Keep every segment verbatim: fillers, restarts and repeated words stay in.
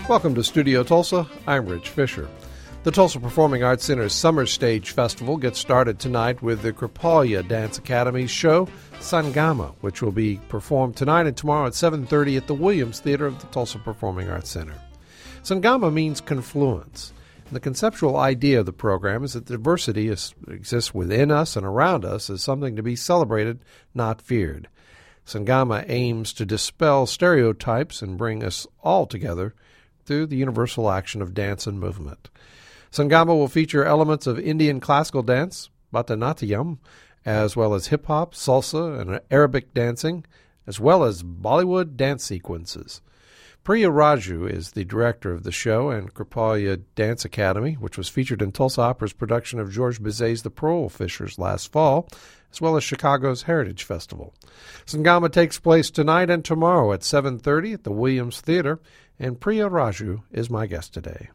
Welcome to Studio Tulsa. I'm Rich Fisher. The Tulsa Performing Arts Center's Summer Stage Festival gets started tonight with the Kripalia Dance Academy's show, Sangama, which will be performed tonight and tomorrow at seven thirty at the Williams Theater of the Tulsa Performing Arts Center. Sangama means confluence. And the conceptual idea of the program is that diversity is, exists within us and around us as something to be celebrated, not feared. Sangama aims to dispel stereotypes and bring us all together through the universal action of dance and movement. Sangama will feature elements of Indian classical dance, Bharatanatyam, as well as hip-hop, salsa, and Arabic dancing, as well as Bollywood dance sequences. Priya Raju is the director of the show and Kripalia Dance Academy, which was featured in Tulsa Opera's production of George Bizet's The Pearl Fishers last fall, as well as Chicago's Heritage Festival. Sangama takes place tonight and tomorrow at seven thirty at the Williams Theater, and Priya Raju is my guest today.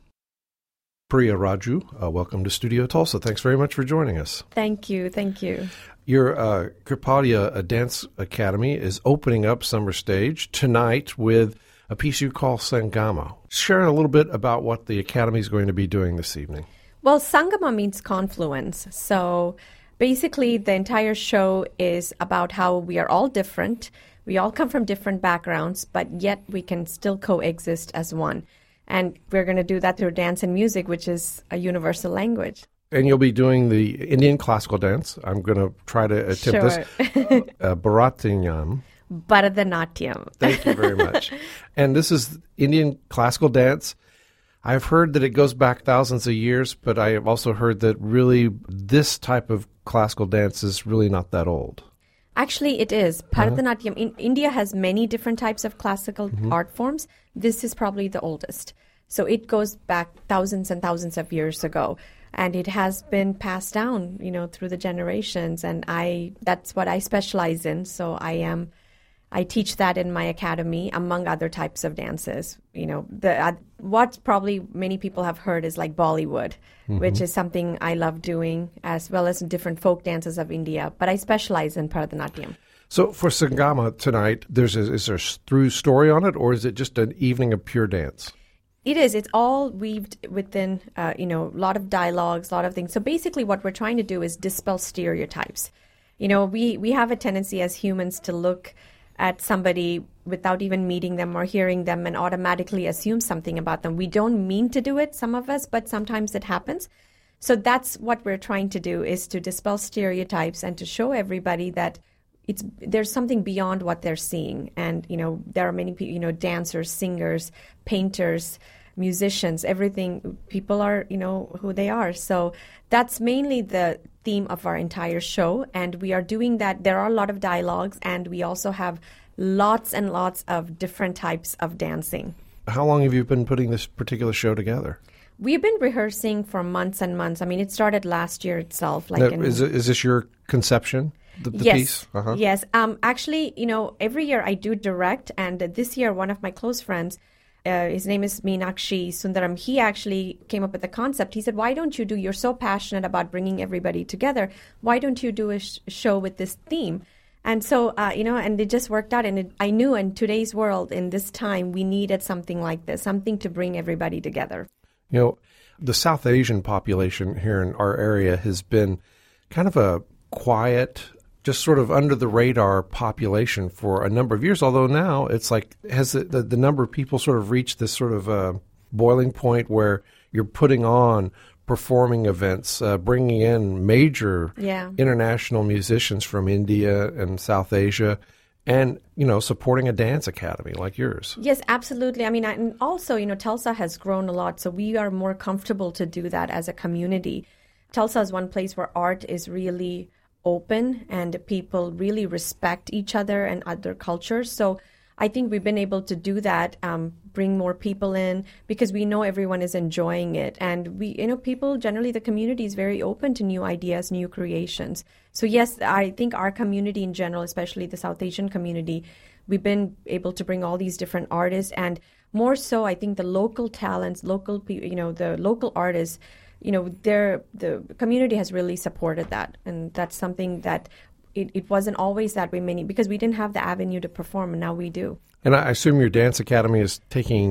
Priya Raju, uh, welcome to Studio Tulsa. Thanks very much for joining us. Thank you, thank you. Your uh, Kripalia Dance Academy is opening up Summer Stage tonight with a piece you call Sangama. Share a little bit about what the Academy is going to be doing this evening. Well, Sangama means confluence. So basically, the entire show is about how we are all different. We all come from different backgrounds, but yet we can still coexist as one. And we're going to do that through dance and music, which is a universal language. And you'll be doing the Indian classical dance. I'm going to try to attempt sure. this. uh, Bharatanatyam. Bharatanatyam. Thank you very much. And this is Indian classical dance. I've heard that it goes back thousands of years, but I have also heard that really this type of classical dance is really not that old. Actually, it is. Bharatanatyam. Uh-huh. In, India has many different types of classical mm-hmm. art forms. This is probably the oldest. So it goes back thousands and thousands of years ago. And it has been passed down, you know, through the generations. And I that's what I specialize in. So I am... I teach that in my academy, among other types of dances. You know, the uh, what probably many people have heard is like Bollywood, mm-hmm. which is something I love doing, as well as different folk dances of India. But I specialize in Bharatanatyam. So for Sangama tonight, there's a, is there a through story on it, or is it just an evening of pure dance? It is. It's all weaved within, uh, you know, a lot of dialogues, a lot of things. So basically what we're trying to do is dispel stereotypes. You know, we, we have a tendency as humans to look at somebody without even meeting them or hearing them and automatically assume something about them. We don't mean to do it, some of us, but sometimes it happens. So that's what we're trying to do, is to dispel stereotypes and to show everybody that it's there's something beyond what they're seeing. And, you know, there are many people, you know, dancers, singers, painters, musicians, everything. People are, you know, who they are. So that's mainly the theme of our entire show. And we are doing that. There are a lot of dialogues, and we also have lots and lots of different types of dancing. How long have you been putting this particular show together? We've been rehearsing for months and months. I mean, it started last year itself. Like now, in, is, it, is this your conception, the, the yes, piece? Uh-huh. Yes. Um, actually, you know, every year I do direct. And this year, one of my close friends, Uh, his name is Meenakshi Sundaram. He actually came up with the concept. He said, why don't you do, you're so passionate about bringing everybody together, why don't you do a sh- show with this theme? And so, uh, you know, and it just worked out. And it, I knew in today's world, in this time, we needed something like this, something to bring everybody together. You know, the South Asian population here in our area has been kind of a quiet, just sort of under the radar population for a number of years, although now it's like, has the, the, the number of people sort of reached this sort of uh, boiling point where you're putting on performing events, uh, bringing in major yeah. international musicians from India and South Asia, and, you know, supporting a dance academy like yours. Yes, absolutely. I mean, I, and also, you know, Tulsa has grown a lot, so we are more comfortable to do that as a community. Tulsa is one place where art is really open and people really respect each other and other cultures. So I think we've been able to do that, um, bring more people in, because we know everyone is enjoying it. And we, you know, people generally, the community is very open to new ideas, new creations. So yes, I think our community in general, especially the South Asian community, we've been able to bring all these different artists, and more so, I think the local talents, local, you know, the local artists, you know, they're, the community has really supported that. And that's something that it, it wasn't always that way many, because we didn't have the avenue to perform, and now we do. And I assume your dance academy is taking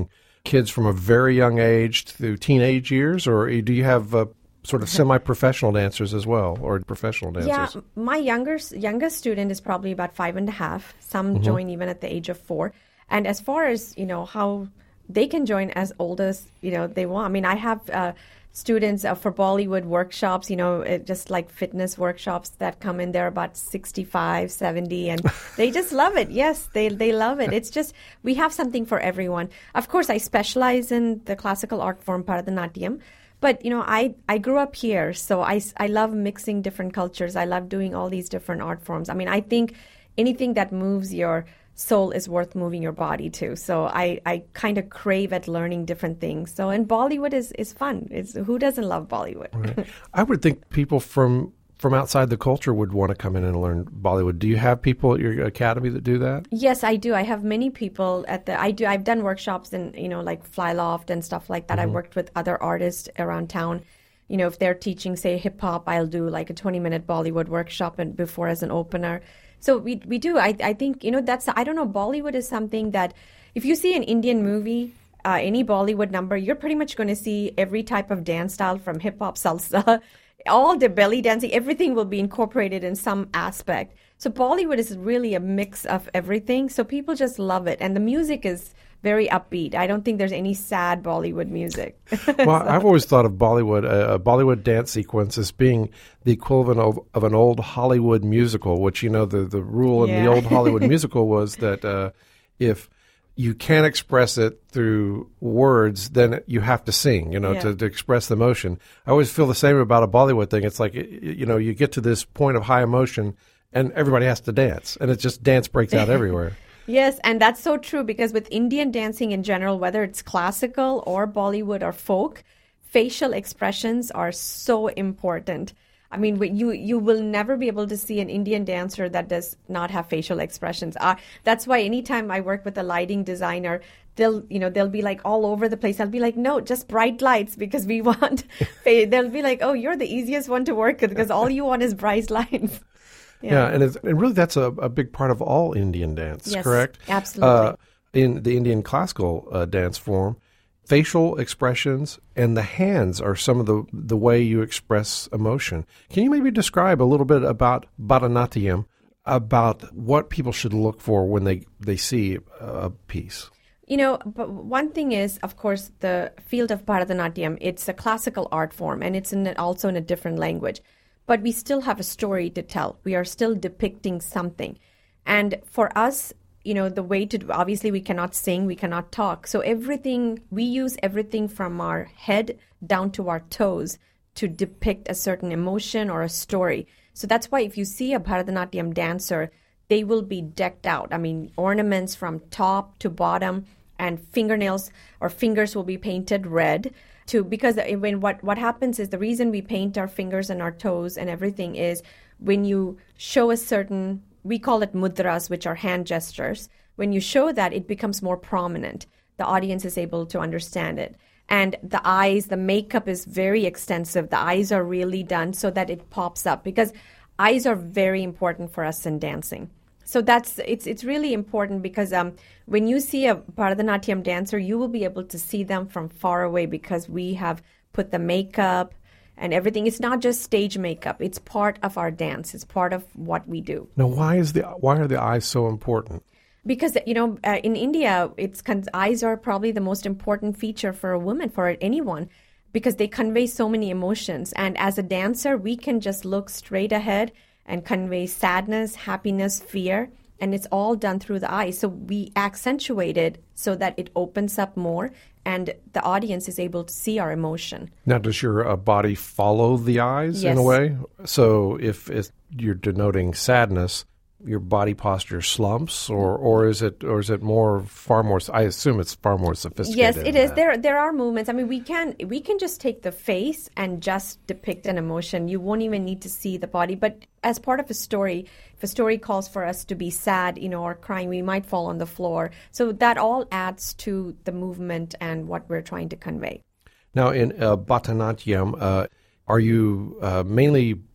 kids from a very young age through teenage years, or do you have uh, sort of semi-professional dancers as well, or professional dancers? Yeah, my younger, youngest student is probably about five and a half. Some mm-hmm. join even at the age of four. And as far as, you know, how they can join as old as, you know, they want. I mean, I have uh, students uh, for Bollywood workshops, you know, uh, just like fitness workshops that come in there about sixty-five, seventy, and they just love it. Yes, they they love it. It's just, we have something for everyone. Of course, I specialize in the classical art form, Bharatanatyam. But, you know, I, I grew up here, so I, I love mixing different cultures. I love doing all these different art forms. I mean, I think anything that moves your soul is worth moving your body too. So I, I kind of crave at learning different things. So, and Bollywood is, is fun. It's, who doesn't love Bollywood? Right. I would think people from from outside the culture would want to come in and learn Bollywood. Do you have people at your academy that do that? Yes, I do. I have many people at the, I do, I've done workshops in, you know, like Flyloft and stuff like that. Mm-hmm. I've worked with other artists around town. You know, if they're teaching, say, hip hop, I'll do like a twenty minute Bollywood workshop and before as an opener. So we we do. I I think, you know, that's, I don't know, Bollywood is something that if you see an Indian movie, uh, any Bollywood number, you're pretty much going to see every type of dance style from hip hop, salsa, all the belly dancing, everything will be incorporated in some aspect. So Bollywood is really a mix of everything. So people just love it. And the music is very upbeat. I don't think there's any sad Bollywood music. Well, so. I've always thought of Bollywood, uh, a Bollywood dance sequence as being the equivalent of, of an old Hollywood musical, which, you know, the, the rule in yeah. the old Hollywood musical was that uh, if you can't express it through words, then you have to sing, you know, yeah. to, to express the emotion. I always feel the same about a Bollywood thing. It's like, you know, you get to this point of high emotion and everybody has to dance, and it's just dance breaks out everywhere. Yes, and that's so true, because with Indian dancing in general, whether it's classical or Bollywood or folk, facial expressions are so important. I mean, you you will never be able to see an Indian dancer that does not have facial expressions. Uh, that's why anytime I work with a lighting designer, they'll you know they'll be like all over the place. I'll be like, no, just bright lights, because we want. They'll be like, oh, you're the easiest one to work with because all you want is bright lights. Yeah, yeah and, it's, and really that's a, a big part of all Indian dance, yes, correct? Absolutely. Uh, in the Indian classical uh, dance form, facial expressions and the hands are some of the, the way you express emotion. Can you maybe describe a little bit about Bharatanatyam, about what people should look for when they, they see a piece? You know, but one thing is, of course, the field of Bharatanatyam, it's a classical art form, and it's in a, also in a different language. But we still have a story to tell. We are still depicting something. And for us, you know, the way to, obviously we cannot sing, we cannot talk. So everything, we use everything from our head down to our toes to depict a certain emotion or a story. So that's why if you see a Bharatanatyam dancer, they will be decked out. I mean, ornaments from top to bottom, and fingernails or fingers will be painted red. To, because when what, what happens is the reason we paint our fingers and our toes and everything is when you show a certain, we call it mudras, which are hand gestures. When you show that, it becomes more prominent. The audience is able to understand it. And the eyes, the makeup is very extensive. The eyes are really done so that it pops up, because eyes are very important for us in dancing. So that's it's it's really important, because um, when you see a Bharatanatyam dancer, you will be able to see them from far away, because we have put the makeup and everything. It's not just stage makeup; it's part of our dance. It's part of what we do. Now, why is the why are the eyes so important? Because, you know, uh, in India, it's eyes are probably the most important feature for a woman, for anyone, because they convey so many emotions. And as a dancer, we can just look straight ahead and convey sadness, happiness, fear, and it's all done through the eyes. So we accentuate it so that it opens up more, and the audience is able to see our emotion. Now, does your uh, body follow the eyes yes. in a way? So if, if you're denoting sadness, your body posture slumps, or, or is it or is it more far more? I assume it's far more sophisticated. Yes, it is. That. There there are movements. I mean, we can we can just take the face and just depict an emotion. You won't even need to see the body. But as part of a story, if a story calls for us to be sad, you know, or crying, we might fall on the floor. So that all adds to the movement and what we're trying to convey. Now, in uh, Bharatanatyam, uh, are you uh, mainly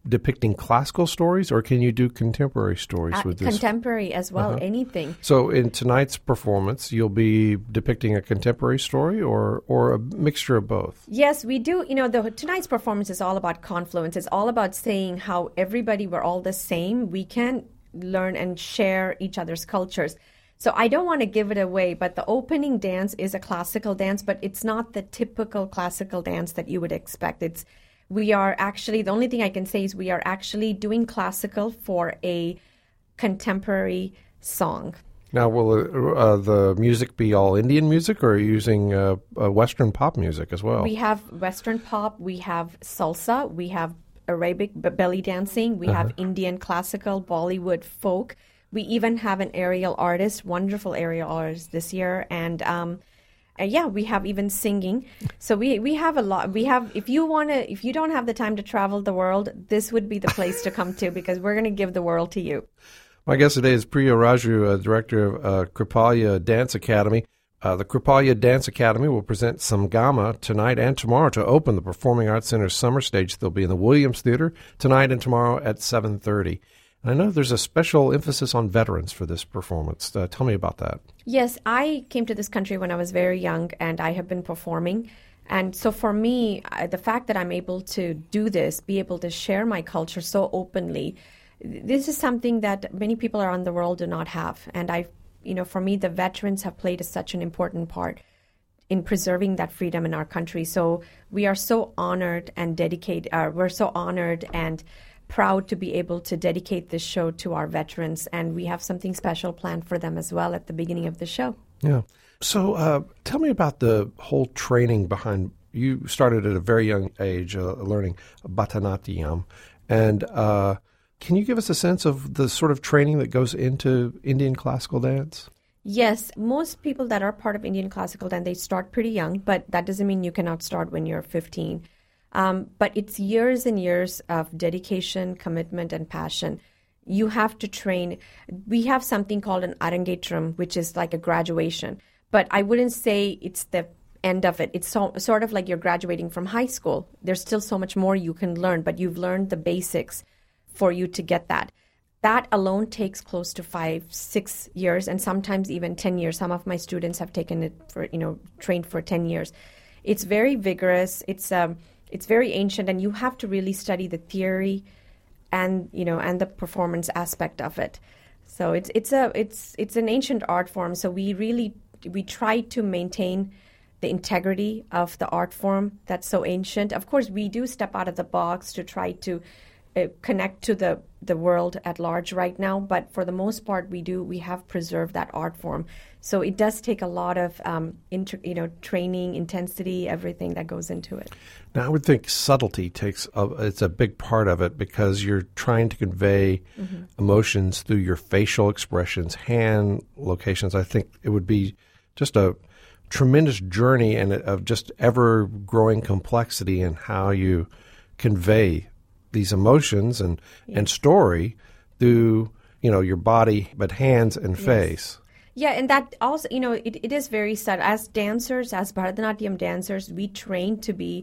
depicting classical stories, or can you do contemporary stories Uh, with this? contemporary as well, Uh-huh. anything. So in tonight's performance, you'll be depicting a contemporary story or, or a mixture of both? Yes, we do. You know, the, tonight's performance is all about confluence. It's all about saying how everybody, we're all the same. We can learn and share each other's cultures. So I don't want to give it away, but the opening dance is a classical dance, but it's not the typical classical dance that you would expect. It's we are actually, the only thing I can say is we are actually doing classical for a contemporary song. Now, will uh, the music be all Indian music, or are you using uh, uh, Western pop music as well? We have Western pop, we have salsa, we have Arabic b- belly dancing, we Uh-huh. have Indian classical, Bollywood folk. We even have an aerial artist, wonderful aerial artist this year, and um, uh, yeah, we have even singing. So we we have a lot. We have if you want to, if you don't have the time to travel the world, this would be the place to come to because we're going to give the world to you. My guest today is Priya Raju, uh, director of uh, Kripalia Dance Academy. Uh, the Kripalia Dance Academy will present Sangama tonight and tomorrow to open the Performing Arts Center's summer stage. They'll be in the Williams Theater tonight and tomorrow at seven thirty. And I know there's a special emphasis on veterans for this performance. Uh, tell me about that. Yes, I came to this country when I was very young, and I have been performing. And so for me, uh, the fact that I'm able to do this, be able to share my culture so openly, this is something that many people around the world do not have. And I, you know, for me, the veterans have played a, such an important part in preserving that freedom in our country. So we are so honored and dedicated. Uh, we're so honored and proud to be able to dedicate this show to our veterans, and we have something special planned for them as well at the beginning of the show. Yeah. So uh, tell me about the whole training behind, you started at a very young age uh, learning Bharatanatyam, and uh, can you give us a sense of the sort of training that goes into Indian classical dance? Yes, most people that are part of Indian classical dance, they start pretty young, but that doesn't mean you cannot start when you're fifteen. Um, but it's years and years of dedication, commitment, and passion. You have to train. We have something called an Arangetram, which is like a graduation. But I wouldn't say it's the end of it. It's so, sort of like you're graduating from high school. There's still so much more you can learn, but you've learned the basics for you to get that. That alone takes close to five, six years, and sometimes even ten years. Some of my students have taken it for, you know, trained for ten years. It's very vigorous. It's um, It's very ancient, and you have to really study the theory and, you know, and the performance aspect of it. So it's it's a it's it's an ancient art form. So we really we try to maintain the integrity of the art form that's so ancient. Of course, we do step out of the box to try to uh, connect to the the world at large right now, but for the most part, we do we have preserved that art form. So it does take a lot of um, inter, you know, training, intensity, everything that goes into it. Now, I would think subtlety takes a, it's a big part of it because you're trying to convey mm-hmm. emotions through your facial expressions, hand locations. I think it would be just a tremendous journey and of just ever-growing complexity in how you convey these emotions and, yes. and story through, you know, your body, but hands and yes. face. Yeah, and that also, you know, it, it is very subtle. As dancers, as Bharatanatyam dancers, we train to be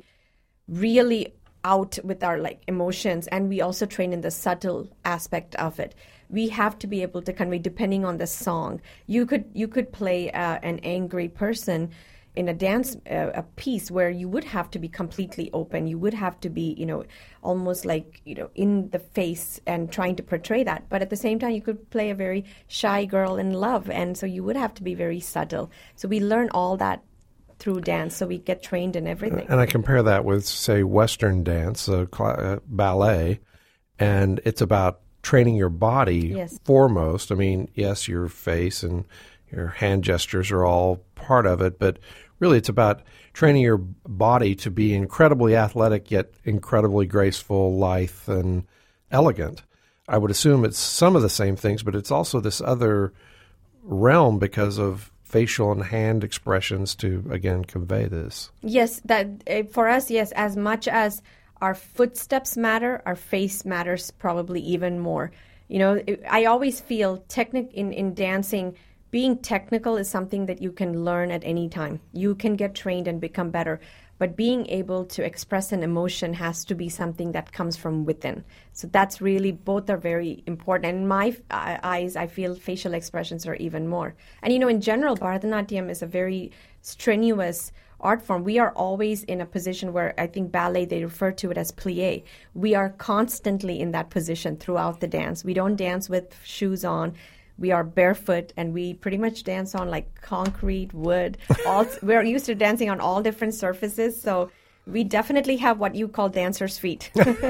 really out with our like emotions, and we also train in the subtle aspect of it. We have to be able to convey, depending on the song. You could you could play uh, an angry person in a dance uh, a piece where you would have to be completely open. You would have to be, you know, almost like, you know, in the face and trying to portray that. But at the same time, you could play a very shy girl in love, and so you would have to be very subtle. So we learn all that through dance, so we get trained in everything. And I compare that with, say, Western dance, uh, cl- uh, ballet, and it's about training your body yes. foremost. I mean, yes, your face and your hand gestures are all part of it, but really it's about training your body to be incredibly athletic yet incredibly graceful, lithe, and elegant. I would assume it's some of the same things, but it's also this other realm because of facial and hand expressions to, again, convey this. Yes, that uh, for us, yes, as much as our footsteps matter, our face matters probably even more. You know, it, I always feel technic in, in dancing, being technical is something that you can learn at any time. You can get trained and become better. but being able to express an emotion has to be something that comes from within. So that's really, both are very important. And in my uh, eyes, I feel facial expressions are even more. And, you know, in general, Bharatanatyam is a very strenuous art form. We are always in a position where I think ballet, they refer to it as plie. We are constantly in that position throughout the dance. We don't dance with shoes on. We are barefoot, and we pretty much dance on like concrete, wood. All we're used to dancing on all different surfaces, so we definitely have what you call dancer's feet.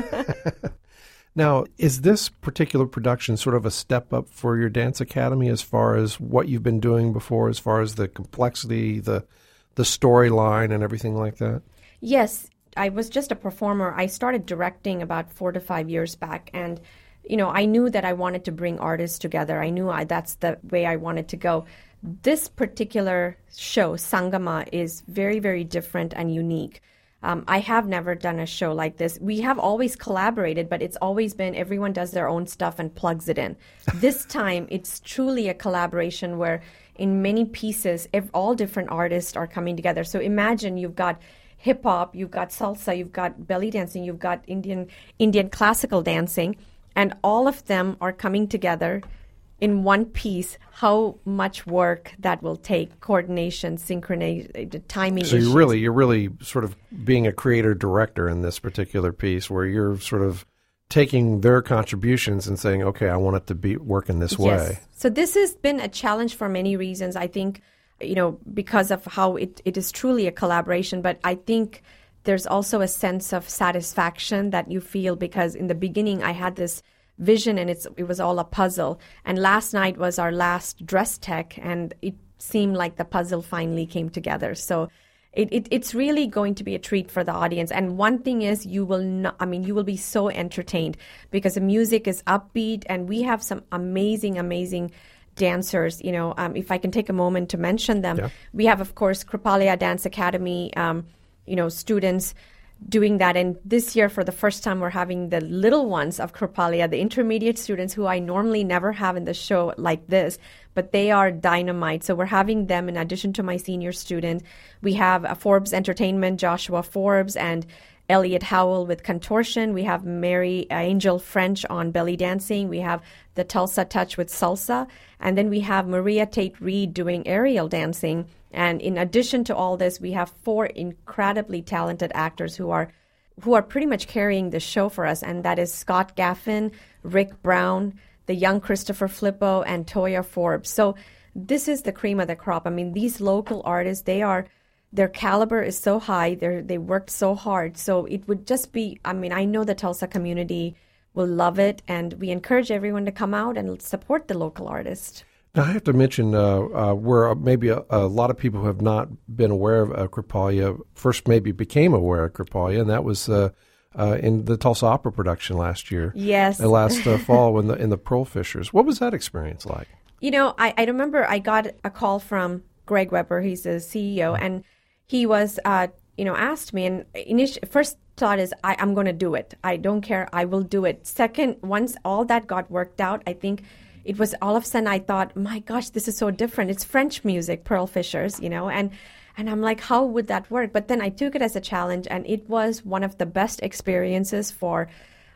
Now, is this particular production sort of a step up for your dance academy as far as what you've been doing before, as far as the complexity, the the storyline, and everything like that? Yes, I was just a performer. I started directing about four to five years back, and you know, I knew that I wanted to bring artists together. I knew I, that's the way I wanted to go. This particular show, Sangama, is very, very different and unique. Um, I have never done a show like this. We have always collaborated, but it's always been everyone does their own stuff and plugs it in. This time, it's truly a collaboration where in many pieces, if all different artists are coming together. So imagine you've got hip-hop, you've got salsa, you've got belly dancing, you've got Indian Indian classical dancing, and all of them are coming together in one piece. How much work that will take, coordination, synchronization, timing So issues. you're really, you're really sort of being a creator-director in this particular piece, where you're sort of taking their contributions and saying, okay, I want it to be work in this Yes. way. So this has been a challenge for many reasons. I think, you know, because of how it, it is truly a collaboration, but I think there's also a sense of satisfaction that you feel, because in the beginning I had this vision and it's it was all a puzzle. And last night was our last dress tech, and it seemed like the puzzle finally came together. So it, it it's really going to be a treat for the audience. And one thing is, you will not, I mean, you will be so entertained because the music is upbeat, and we have some amazing, amazing dancers. You know, um, if I can take a moment to mention them, Yeah. we have, of course, Kripalia Dance Academy, um, you know, students doing that. And this year, for the first time, we're having the little ones of Kripalia, the intermediate students who I normally never have in the show like this, but they are dynamite. So we're having them in addition to my senior student. We have a Forbes Entertainment, Joshua Forbes, and Elliot Howell with contortion. We have Mary Angel French on belly dancing. We have the Tulsa Touch with salsa. And then we have Maria Tate Reed doing aerial dancing. And in addition to all this, we have four incredibly talented actors who are who are pretty much carrying the show for us. And that is Scott Gaffin, Rick Brown, the young Christopher Flippo, and Toya Forbes. So this is the cream of the crop. I mean, these local artists, they are, their caliber is so high. They they worked so hard. So it would just be, I mean, I know the Tulsa community will love it. And we encourage everyone to come out and support the local artist. Now, I have to mention uh, uh, where maybe a, a lot of people who have not been aware of uh, Kripalia first maybe became aware of Kripalia, and that was uh, uh, in the Tulsa Opera production last year. Yes. And last uh, fall in the, in the Pearl Fishers. What was that experience like? You know, I, I remember I got a call from Greg Weber, he's the C E O, and he was, uh, you know, asked me, and initial, first thought is, I, I'm going to do it. I don't care. I will do it. Second, once all that got worked out, I think it was all of a sudden I thought, my gosh, this is so different. It's French music, Pearl Fishers, you know, and and I'm like, how would that work? But then I took it as a challenge, and it was one of the best experiences for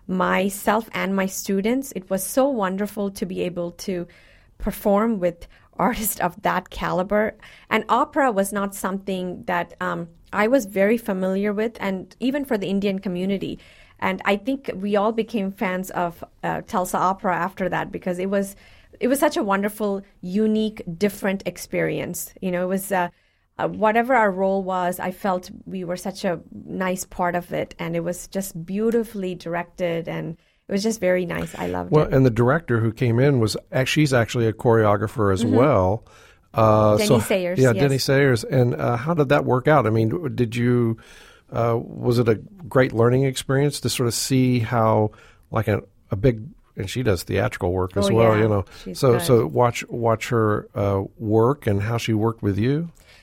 myself and my students. It was so wonderful to be able to perform with artists of that caliber. And opera was not something that um, I was very familiar with, and even for the Indian community. And I think we all became fans of uh, Tulsa Opera after that, because it was it was such a wonderful, unique, different experience. You know, it was uh, uh, whatever our role was, I felt we were such a nice part of it, and it was just beautifully directed, and it was just very nice. I loved Well, it. and the director who came in was actually, she's actually a choreographer as Mm-hmm. well. Uh, Denny Sayers, Yeah, yes. Denny Sayers. And uh, how did that work out? I mean, did you, uh, was it a great learning experience to sort of see how, like a, a big, and she does theatrical work as Oh, well, yeah. you know. She's so good. so watch watch her uh, work and how she worked with you.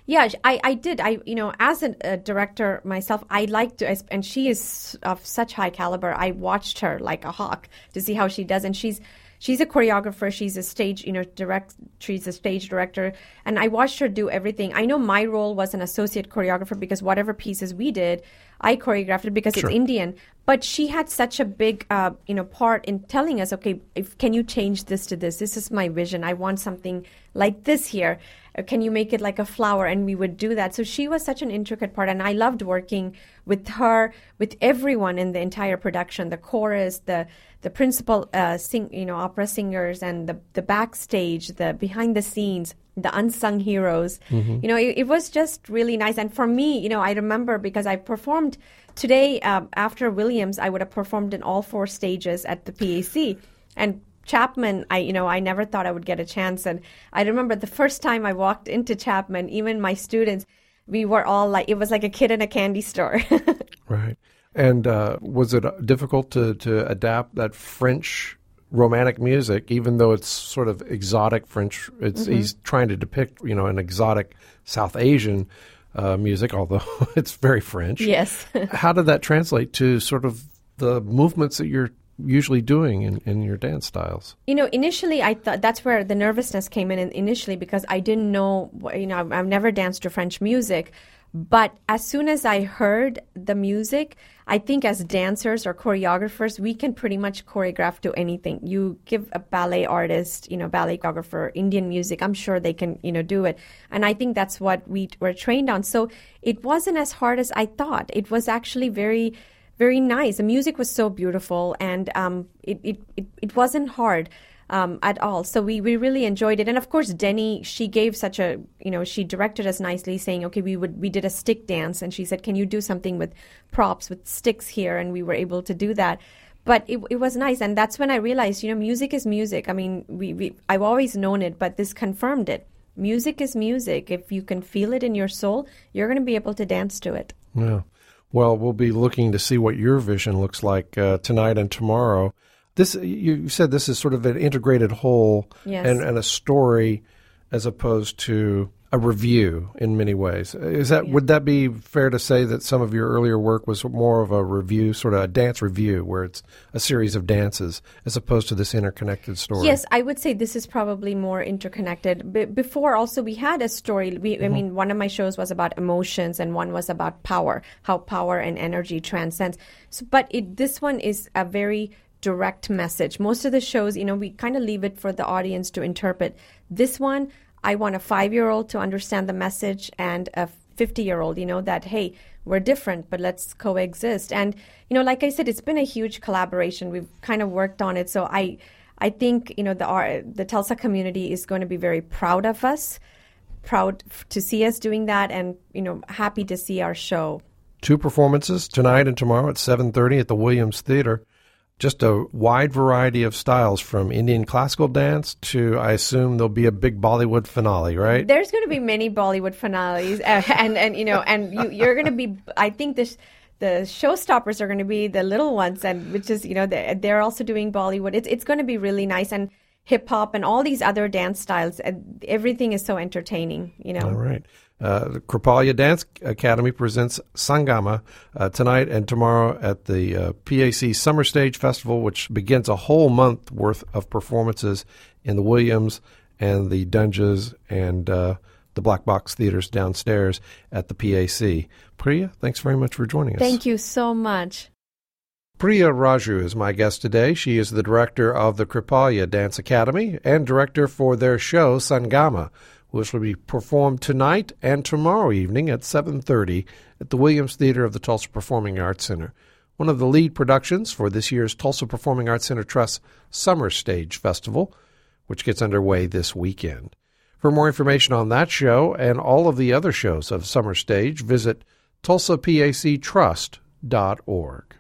Yeah, I, I did. I, you know, as a, a director myself, I like to, and she is of such high caliber. I watched her like a hawk to see how she does, and she's she's a choreographer. She's a stage, you know, direct. She's a stage director, and I watched her do everything. I know my role was an associate choreographer because whatever pieces we did, I choreographed it because Sure. it's Indian. But she had such a big, uh, you know, part in telling us, okay, if, can you change this to this? This is my vision. I want something like this here. Uh, Can you make it like a flower? And we would do that. So she was such an intricate part. And I loved working with her, with everyone in the entire production, the chorus, the the principal, uh, sing, you know, opera singers, and the, the backstage, the behind the scenes, the unsung heroes. Mm-hmm. You know, it, it was just really nice. And for me, you know, I remember because I performed today um, after Williams, I would have performed in all four stages at the P A C. And Chapman, I you know, I never thought I would get a chance. And I remember the first time I walked into Chapman, even my students, we were all like, it was like a kid in a candy store. Right. And uh, was it difficult to, to adapt that French romantic music, even though it's sort of exotic French? It's Mm-hmm. He's trying to depict, you know, an exotic South Asian uh, music, although it's very French. Yes. How did that translate to sort of the movements that you're usually doing in, in your dance styles? You know, initially I thought that's where the nervousness came in initially because I didn't know, you know, I've, I've never danced to French music. But as soon as I heard the music, I think as dancers or choreographers, we can pretty much choreograph to anything. You give a ballet artist, you know, ballet choreographer, Indian music, I'm sure they can, you know, do it. And I think that's what we were trained on. So it wasn't as hard as I thought. It was actually very, very nice. The music was so beautiful, and um, it, it, it, it wasn't hard. Um, at all. So we, we really enjoyed it. And of course, Denny, she gave such a, you know, she directed us nicely saying, okay, we would, we did a stick dance. And she said, can you do something with props, with sticks here? And we were able to do that. But it, it was nice. And that's when I realized, you know, music is music. I mean, we, we I've always known it, but this confirmed it. Music is music. If you can feel it in your soul, you're going to be able to dance to it. Yeah. Well, we'll be looking to see what your vision looks like uh, tonight and tomorrow. This, you said this is sort of an integrated whole Yes. and, and a story as opposed to a review in many ways. Is that, Yeah. would that be fair to say that some of your earlier work was more of a review, sort of a dance review, where it's a series of dances as opposed to this interconnected story? Yes, I would say this is probably more interconnected. B- before also we had a story. We, I mean, one of my shows was about emotions and one was about power, how power and energy transcends. So, but it, this one is a very direct message. Most of the shows, you know, we kind of leave it for the audience to interpret. This one, I want a five-year-old to understand the message and a fifty-year-old, you know, that, hey, we're different, but let's coexist. And, you know, like I said, it's been a huge collaboration. We've kind of worked on it. So I I think, you know, the our, the Tulsa community is going to be very proud of us, proud f- to see us doing that, and, you know, happy to see our show. Two performances tonight and tomorrow at seven thirty at the Williams Theater. Just a wide variety of styles, from Indian classical dance to, I assume, there'll be a big Bollywood finale, right? There's going to be many Bollywood finales, uh, and and you know, and you, you're going to be. I think this. The showstoppers are going to be the little ones, and which is, you know, they're, they're also doing Bollywood. It's it's going to be really nice, and hip hop and all these other dance styles. Uh, everything is so entertaining, you know. All right. Uh, the Kripalia Dance Academy presents Sangama uh, tonight and tomorrow at the uh, P A C Summer Stage Festival, which begins a whole month worth of performances in the Williams and the Dunges and uh, the Black Box Theaters downstairs at the P A C. Priya, thanks very much for joining us. Thank you so much. Priya Raju is my guest today. She is the director of the Kripalia Dance Academy and director for their show Sangama, which will be performed tonight and tomorrow evening at seven thirty at the Williams Theater of the Tulsa Performing Arts Center, one of the lead productions for this year's Tulsa Performing Arts Center Trust Summer Stage Festival, which gets underway this weekend. For more information on that show and all of the other shows of Summer Stage, visit tulsa pac trust dot org.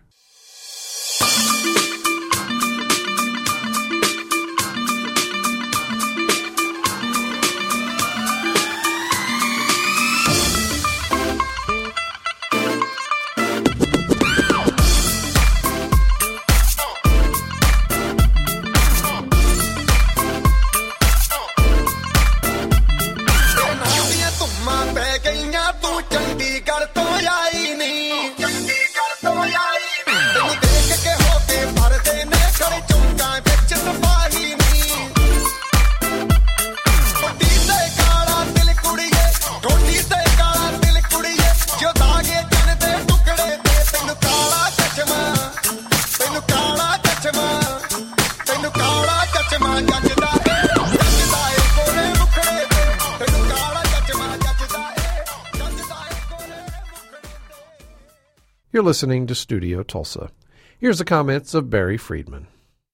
You're listening to Studio Tulsa. Here's the comments of Barry Friedman.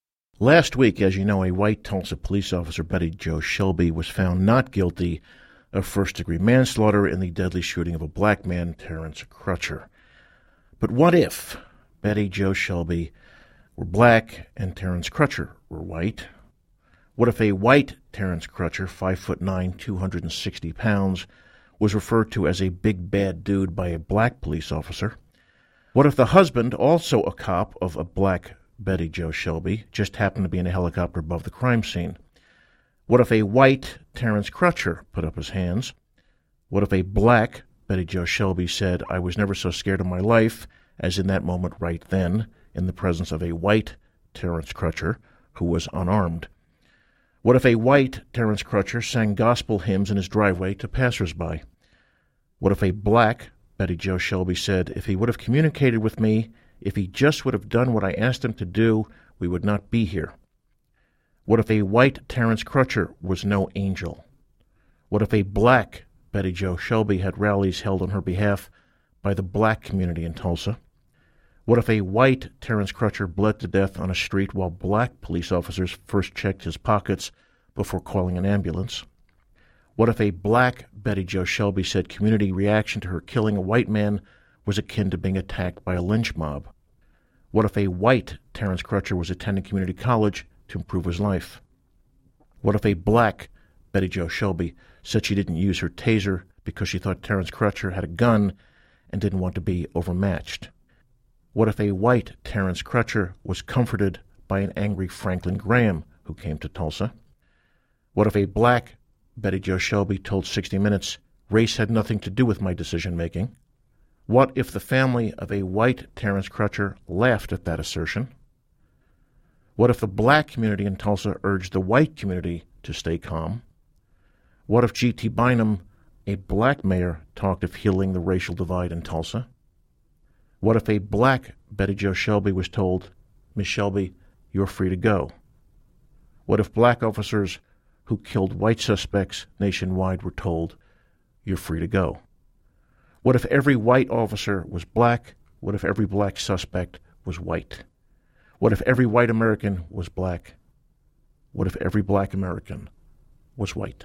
Last week, as you know, a white Tulsa police officer, Betty Jo Shelby, was found not guilty of first-degree manslaughter in the deadly shooting of a black man, Terrence Crutcher. But what if Betty Jo Shelby were black and Terrence Crutcher were white? What if a white Terrence Crutcher, five foot nine, two hundred sixty pounds, was referred to as a big bad dude by a black police officer? What if the husband, also a cop of a black Betty Jo Shelby, just happened to be in a helicopter above the crime scene? What if a white Terrence Crutcher put up his hands? What if a black Betty Jo Shelby said, "I was never so scared in my life," as in that moment right then, in the presence of a white Terrence Crutcher who was unarmed? What if a white Terrence Crutcher sang gospel hymns in his driveway to passersby? What if a black Betty Jo Shelby said, "If he would have communicated with me, if he just would have done what I asked him to do, we would not be here"? What if a white Terrence Crutcher was no angel? What if a black Betty Jo Shelby had rallies held on her behalf by the black community in Tulsa? What if a white Terrence Crutcher bled to death on a street while black police officers first checked his pockets before calling an ambulance? What if a black Betty Jo Shelby said community reaction to her killing a white man was akin to being attacked by a lynch mob? What if a white Terrence Crutcher was attending community college to improve his life? What if a black Betty Jo Shelby said she didn't use her taser because she thought Terrence Crutcher had a gun and didn't want to be overmatched? What if a white Terrence Crutcher was comforted by an angry Franklin Graham who came to Tulsa? What if a black Betty Jo Shelby told sixty minutes, "Race had nothing to do with my decision-making"? What if the family of a white Terrence Crutcher laughed at that assertion? What if the black community in Tulsa urged the white community to stay calm? What if G T Bynum, a black mayor, talked of healing the racial divide in Tulsa? What if a black Betty Jo Shelby was told, "Miss Shelby, you're free to go"? What if black officers who killed white suspects nationwide were told, "You're free to go"? What if every white officer was black? What if every black suspect was white? What if every white American was black? What if every black American was white?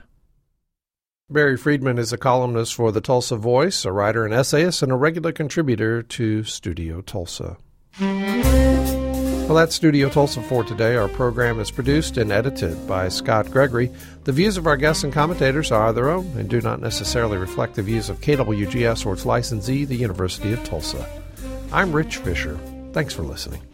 Barry Friedman is a columnist for the Tulsa Voice, a writer and essayist, and a regular contributor to Studio Tulsa. Well, that's Studio Tulsa for today. Our program is produced and edited by Scott Gregory. The views of our guests and commentators are their own and do not necessarily reflect the views of K W G S or its licensee, the University of Tulsa. I'm Rich Fisher. Thanks for listening.